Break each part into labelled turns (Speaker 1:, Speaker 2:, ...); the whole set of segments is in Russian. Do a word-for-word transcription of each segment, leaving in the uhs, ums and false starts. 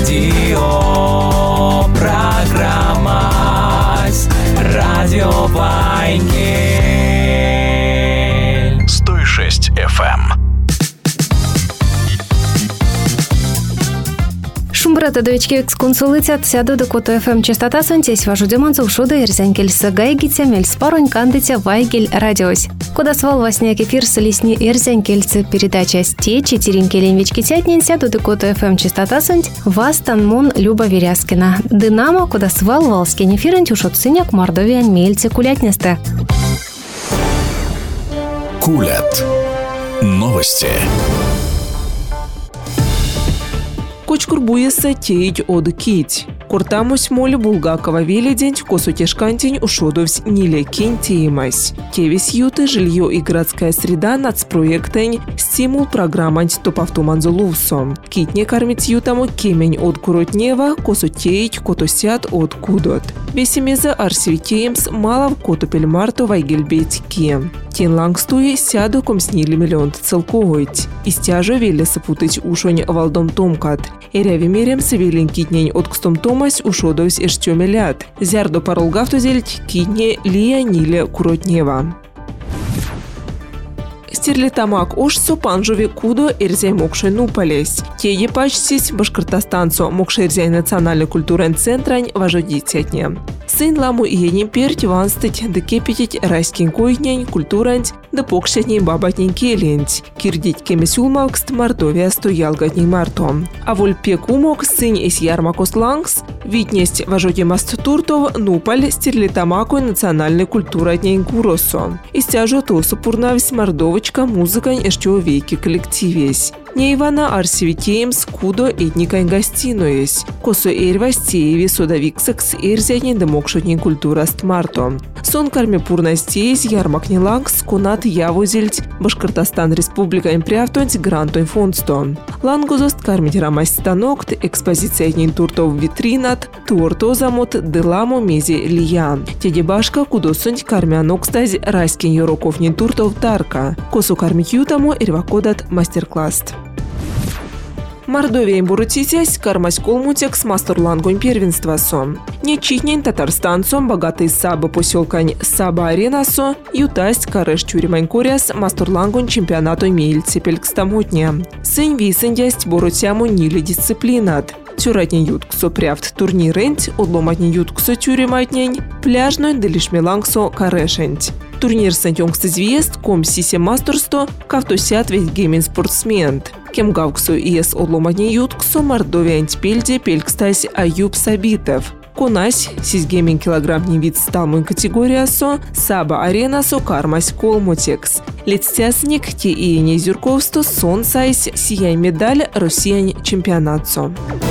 Speaker 1: радио программа Радио Вайнгель сто шесть эф эм.
Speaker 2: Шумбрата довечки эксконсулитят сяду до Кото эф эм частота сонтесь важу демонцов шуда ирзянкельса гайгитя мельспоронь кандытя Вайгель радиось. Куда свал во сняк эфир с лесни ирзянкельцы передача сте четыринкелень вечки тятнин сяду до Кото эф эм частота сонть вас танмон Люба Веряскина. Динамо куда свал волскин эфирен тюшот сыняк мордовиан мельце кулятнесте.
Speaker 1: Кулят. Новости.
Speaker 3: Кочкурбуеса теить од кить. Куртамусь моль Булгакова веледень, косу тешкантень ушодовсь ниле кинь теимась. Тевис юты жилье и городская среда нацпроектень стимул программанть топавтуманзулувсом. Китне кормить ютаму кемень от куротнева, косу теить, кото сят от кудот. Весимеза арсивитеемс мало в коту пельмарту вайгельбеть кем. Тен лангстуи сяду комснили миллион целковоить. Истяжо веле сапутыть ушонь валдом томкат. Эряви мерем савелин китнень от кстом томась ушодовсь эштёмелят. Зярдо паролгафту зельть китне лия ниле куротнева. Стерлитамак ошсо панжове кудо эрзяй мокшой нупалесь. Те епачсись Башкортостанцо мокшей эрзяй национальный культурен центрань важодитятне. Сын ламу иенем перть ванстыть да кепетить райскин койнень культуранць да покшетней бабатнень келенть. Кирдить кемесюлмавкст Мордовия стоялгатней мартом. А воль пек умок сын эс ярмакос лангс витнесть важодемаст туртов нупаль стерлитамакой национальной культуратнень гуросо. Истяжо то супурнавсь мордовочка музыкань эштё веки коллективесь. Не Ивана Арсивитеемс кудо этникань гостиноесь. Косо эрвастееви содавиксакс эрзятнень да мокшотнень культураст марто. Сон карме пурнастеес ярмакни лангс конат явузельть Башкортостан республика имприавтонть грантонь фондстон. Лангозост кармить рамасть станокт экспозициятнень туртов витринат туорто замот деламо мези лиян. Тедебашка кудосонть кармянокстазь райскин йороковнень туртов тарка. Косо кармить ютамо эрвакодат мастер-класс. Мордовия бурутисясь кармась колмутек с мастерлангонь первенства сон. Не читнень Татарстанцом богатый саба поселкань Саба-Аренасо ютасть кареш тюремань коряс мастерлангонь чемпионату мельце пелькстамотня. Сын висендясть борутяму нили дисциплинат. Тюратнень ютксо прявт турниренть, одломатнень ютксо тюрематнень, пляжной делишмелангсо карешенть. Турнир сантёнгс извест, ком сисе мастерсто, кавтосят ведь геймин спортсмент. Кем гавксо иес одломатнень ютксо мордовианть пельде пелькстась Аюб Сабитов. Конась сизгеймин килограммний вид сталмын категориясо, Саба-Аренасо кармась колмотекс. Лецтясник те и не зюрковсто сон сайс сияй медаль Россиянь чемпионатсо.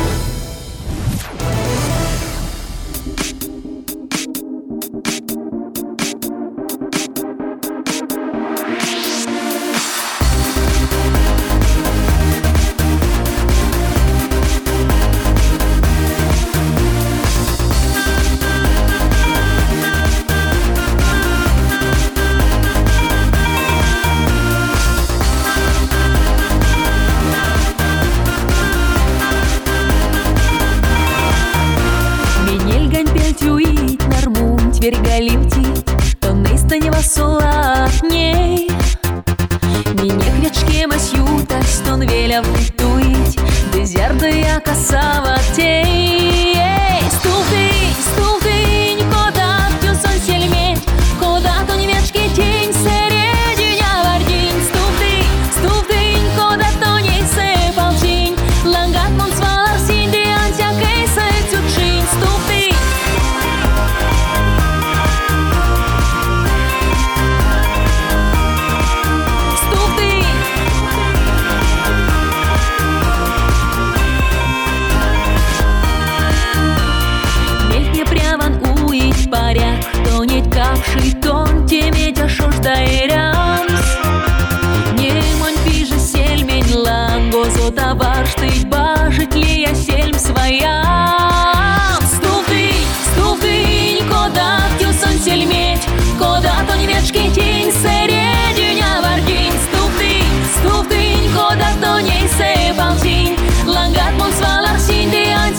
Speaker 4: Вергалимти, то нейстанева солатней. Мне квечке масюта, стон веля втуить, дезярда я касава тей. Стулдынь, стулдынь, кода тюсон сельметь, кода то невечки тень серединя вардинь. Стулдынь, стулдынь, кода то не сепалчинь, лангат мон свалар синди антя кейса тючинь. Стулдынь. Капший тон, теметь ошождаерямс. Не мон пиже сельмень ланго, зота баштыть бажить ли я сельм своям. Стулдынь, стулдынь, кода тюсон сельметь, кода то невечки тень серединя вардинь. Стулдынь, стулдынь, кода то не сепалчинь, лангат мон свалар синди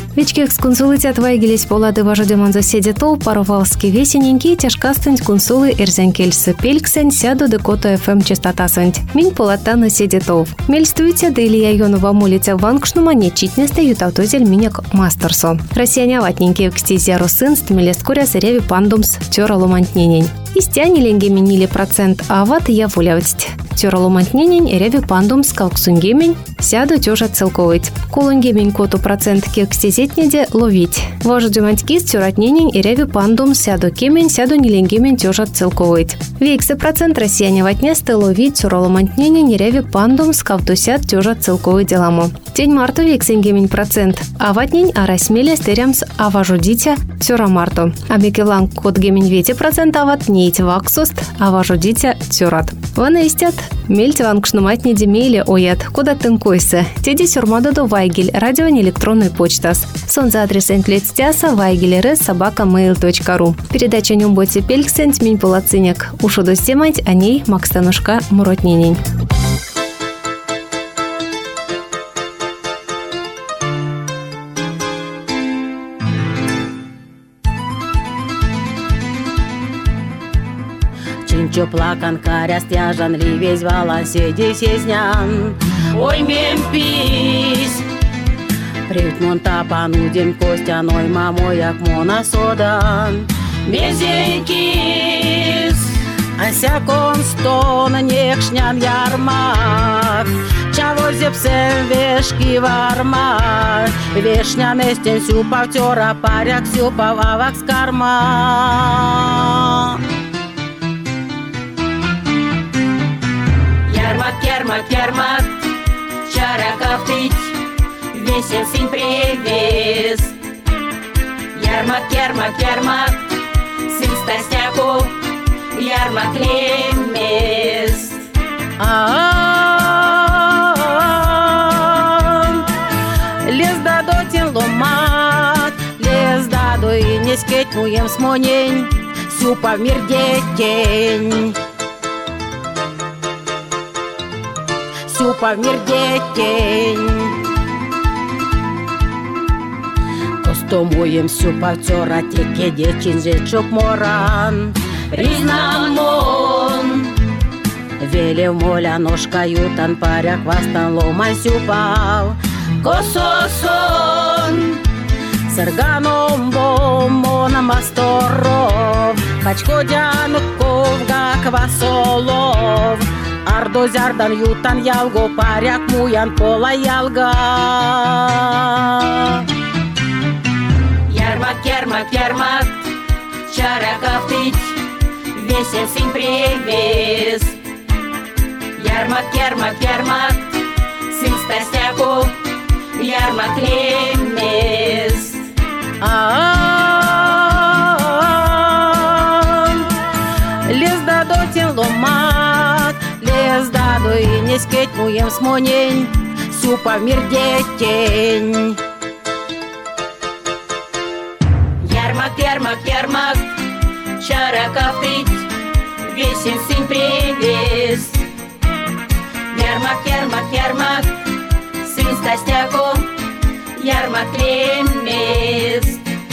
Speaker 2: Вечки эксконсулитят вайгелись полады важудемон заседетол паровалски весененький тяжкастынь консулы эрзянкельсы пельксень сяду декото ФМ частотасынь. Минь полатана седетол. Мельстуйте да Илья Йонова молится ванкшнума нечитнесте ютавтозель минек мастерсо. Россияне ватненькие кстизия русынст мелескуря сыряви пандумс тёра ломантненень. Истяне ленги минили процент, а ват я волявсть. Тёра ломантненень ряви пандумс калксунгемень сяду тёжа целковыть. Колунгемень коту процент кекстизетнеде ловить. Важудеманть кист тёратненень ряви пандум сяду кемень сяду неленгемень тёжа целковыть. Вексы процент россияне ватнесте ловить тёра ломантненень ряви пандум скавтусят тёжа целковый деламо. Тень марту вексенгемень процент, а ватнень а расмеле стерямс а важудитя тёра марту. А бекелан кот гемень вети процент а ват нейт ваксуст а важудитя тёрат. Вана истят. Мельте ванкшнуматне демейле оят, куда тынкойся. Теди сюрмаду до вайгель, радио не электронный почтас. Сон за адрес энтлецтяса вайгель собака mail точка ру. Передача нюмботи пельксент минь полацинек. Ушу достемать, о ней макстанушка муротненень.
Speaker 5: Чинчо плакан каря стяжан ли весь вала седи сезнян. Ой, мемпись! Привет монтапан уден костяной мамой як мона содан. Мезенькис! Ася констон некшнян ярмак. Чаво зепсем вешки варма. Вешнян эстен сюпав тёра паряк сюпав авак с карма.
Speaker 4: Ярмак, ярмак, ярмак, чара кафтыть, весен синь привез. Ярмак, ярмак, ярмак, сын стастяку, ярмак лемес.
Speaker 5: Лез дадо тен ломат, лез дадо и не скеть муем смонень, сюпа мир детень. Сюпа мир детень. Костомуем сюпа тёра теке дечин жечок моран. Признамон. Велев моля ножка ютан паря хвастан ломай сюпав. Кососон. Сырганом бомона масторов. Качкодян ковга квасолов. Ардо зярдан ютан ялго паряк муян пола ялга.
Speaker 4: Ярмак, ярмак, ярмак, чара кафтыть, весен синь привез. Ярмак, ярмак, ярмак, сын стастяку, ярмак лемес.
Speaker 5: Лез дадо тен ломат, лез дадо и не скеть муем смонень, сюпа мир детень.
Speaker 4: Ярмак, ярмак, ярмак, чара кафтыть, весен синь привез. Ярмак, ярмак, ярмак, сын стастяку, ярмак лемес.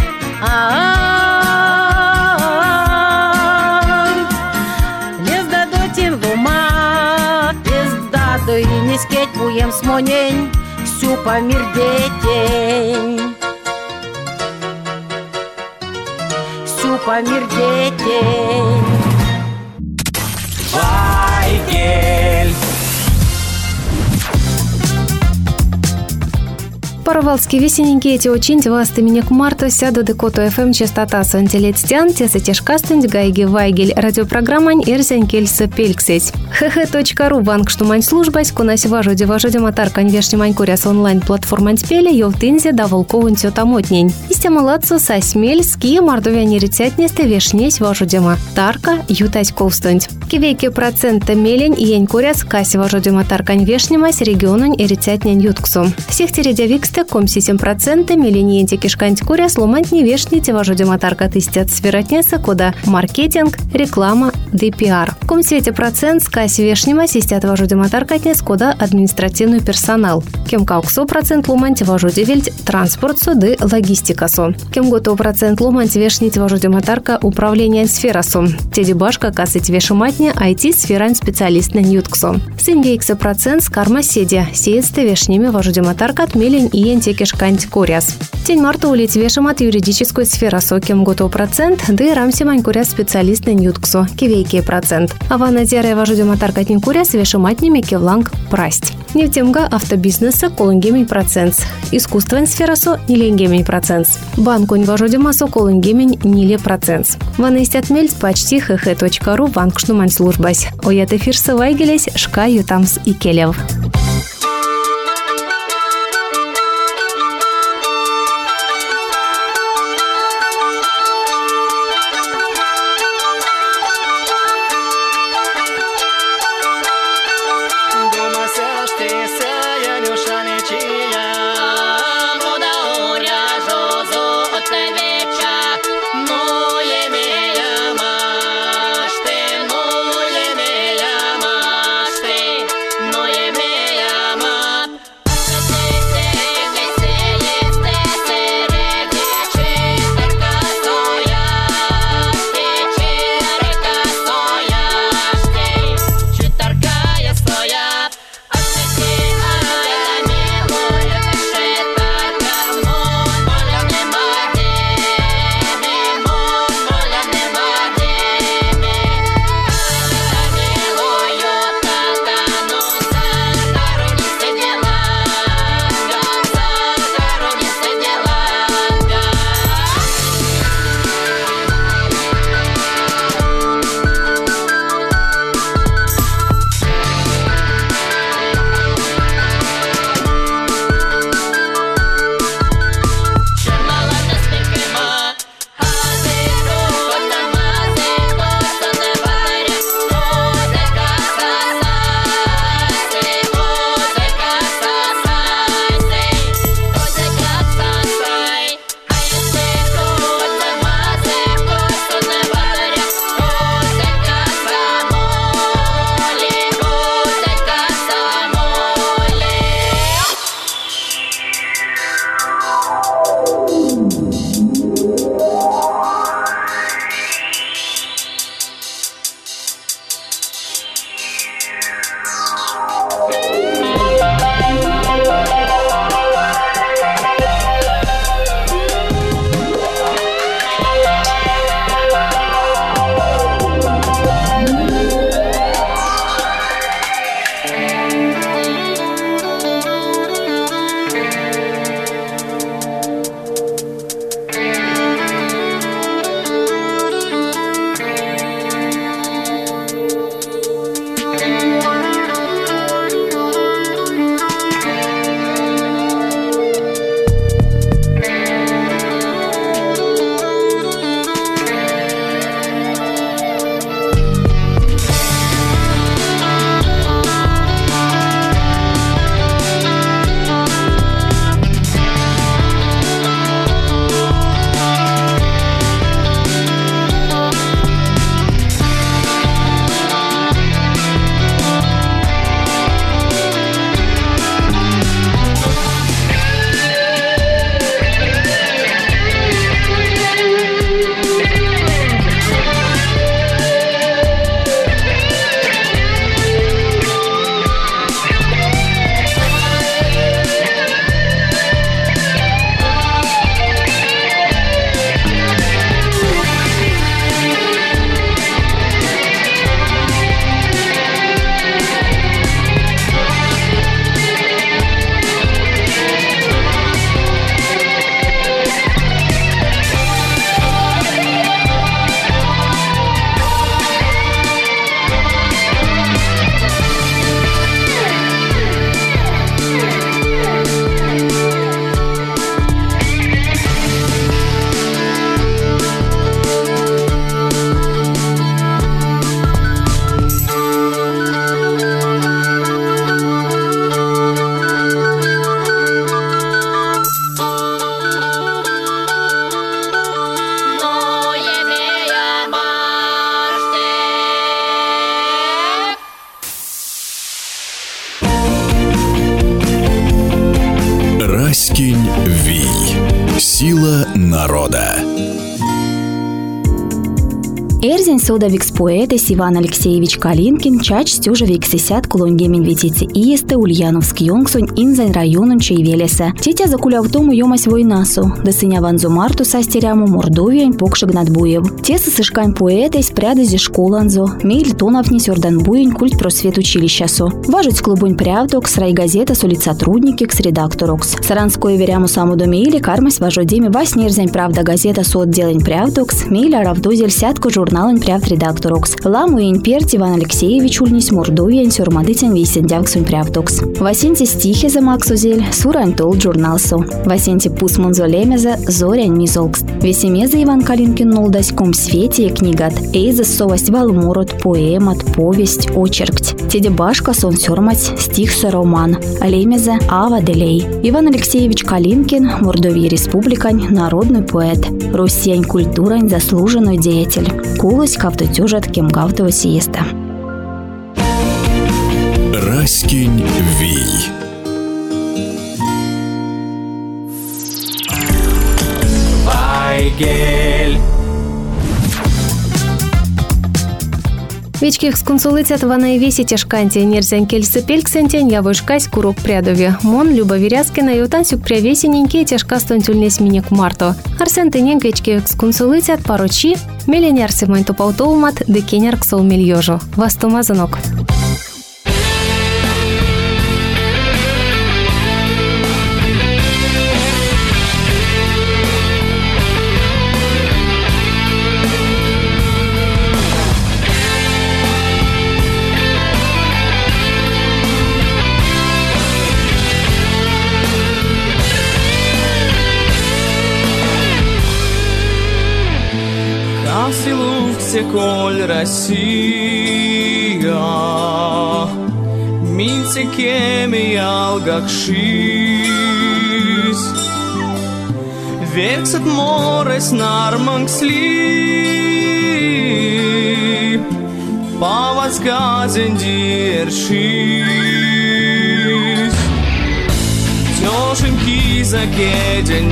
Speaker 5: Лез дадо тен ломат, лез дадо и не скеть муем смонень, сюпа мир детень. Сюпа мир детень.
Speaker 1: Вайгель.
Speaker 2: Паровалский весененький эти очень вас именек Марта сяду декото ФМ частота сантилетстян теза тяжкастынь гайги вайгель радиопрограммань эрзянкельса пельксеть. хх.ру банк штумань службась кунась важуде важуде матаркань вешнемань куряс онлайн платформань спеле ёвтынзе да волковын тётамотнень. Истя молодцу сасмель ски мардовяне рецятнесте вешнесь важудема. Тарка ютать ковстонь. Кивейки процента мелень и ень куряс каси важуде матаркань вешнемась регионунь и рецятнень ютксу. Всех тередявиксте комси семь процентов мелениенте кишканть куряс ломантни вешните важуде матарка тыстят сверотнеса куда маркетинг, реклама, ди пи ар. Ком свете процент скась вешнема систят вожуди матаркатне скода административный персонал. Кем кауксо процент луманти вожуди вельть транспорт суды логистикасу. Кем готов процент луманти вешнить вожуди матарка управление сферасу. Теди башка касыть вешематне ай ти-сферань специалист на ньютксу. Сингейкса процент скарма седи. Сеется вешними вожуди матарка отмелень и ентекешканти куряс. Тень марта улить вешемат юридическую сферасу. Кем готов процент, да и рамси манькуряс специалист на ньютксу. Кивейкий процент. А вана зерая вожуди матаркатне куряс вешематнями кевланг прасть. Нефтемга автобизнеса колынгемень процент. Искусствен сферасу ниленгемень процент. Банкунь вожуди масу колынгемень ниле процент. Вана истят мельц почти хх.ру ванкшнумань службась. Оят эфирсы вайгелесь шка ютамс и келев.
Speaker 4: No je
Speaker 6: Раськинь Вий. Сила народа.
Speaker 7: Эрзень сода викс поэтес Иван Алексеевич Калинкин чач стюжа виксисят кулонгемень витицы иесте Ульяновск Йонгсонь инзань районун чейвелеса. Тетя закулявтому йомась войнасу, да сыня ванзу марту састеряму Мордовиянь покшик надбуев. Теса сышкань поэтес прядызи школанзо, мейль тоновни сёрданбуянь культ просвет училищасо. Важуть клубунь прявтокс, райгазета солит сотрудникикс, редакторокс. Саранское веряму саму домейле кармась важодеми вас нерзень правда газета со отделень прявтокс, мейля равдозель сятку журналын прявт редакторокс. Ламу ень перт Иван Алексеевич ульнись Мордовиянь сёрмадыцень вейсендявксунь прявтокс. Васенти стихи за максузель, сурань толт журналсо. Васенти пусмунзо лемеза зорянь мизолкс. Весемеза Иван Калинкин нолдась ком свете книгат. Эйза совость валморот, поэмат, повесть, очеркть. Теде башка сон сёрмать стих со роман. Лемеза ава делей. Иван Алексеевич Калинкин, Мордовия республикань, народный поэт. Россиянь культурань заслуженный деятель. Кулось кавтотюжат кем гавтова сиеста.
Speaker 6: Раськинь Вий.
Speaker 1: Вайгель.
Speaker 2: Вечки эксконсулитят вана веси тяжканти нерзянь кельсы пельксентень явышкась курок прядови. Мон Люба Вирязкина и утансюк прявесененькие тяжка стонтюльнес минек марто. Арсен тенек вечки эксконсулитят поручи, меленяр сементу паутоумат декеняр ксол мильёжу. Вастума занок.
Speaker 8: Коль Россия, минце кеми алгакшис, вексат морес нармангсли, павасказен дершис, тёшеньки закеден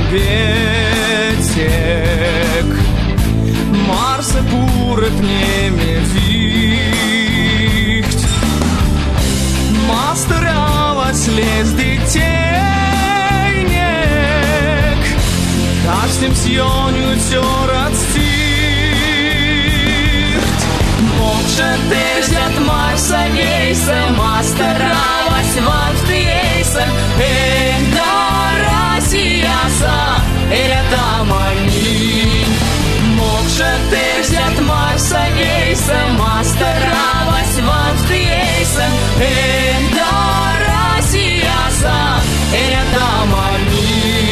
Speaker 8: бетек. Марса пурет неме вихть, мастерява слез детейнек, каждым съёню тёрат стихт. Мокша терзят Марса вейса, мастерява сванфты ейса, энда Россияса, эрята мани. Терзят Марса вейса, мастерава сванфты ейса, энда Россияса, эрята мани.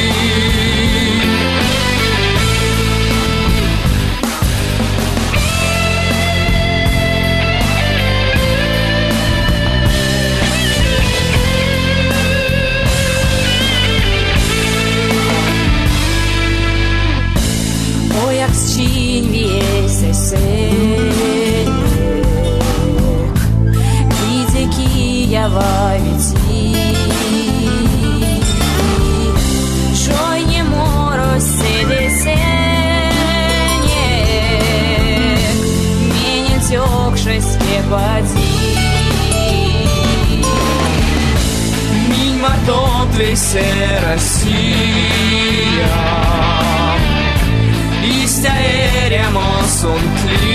Speaker 4: Чин весь сенек, видя Киева веди, шой не мороз седесенек, меня тёкшесть пепади.
Speaker 8: Минь мартот весь Россия, истя эремо сон тли.